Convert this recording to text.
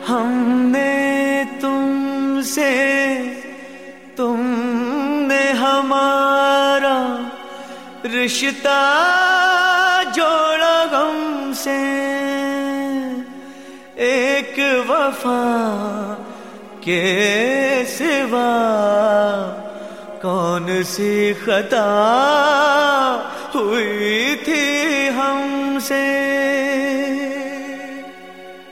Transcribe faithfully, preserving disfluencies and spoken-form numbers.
हमने तुमसे, तुमने हमारा रिश्ता जोड़ा गम से। एक वफा के सिवा कौन सी खता हुई थी हमसे।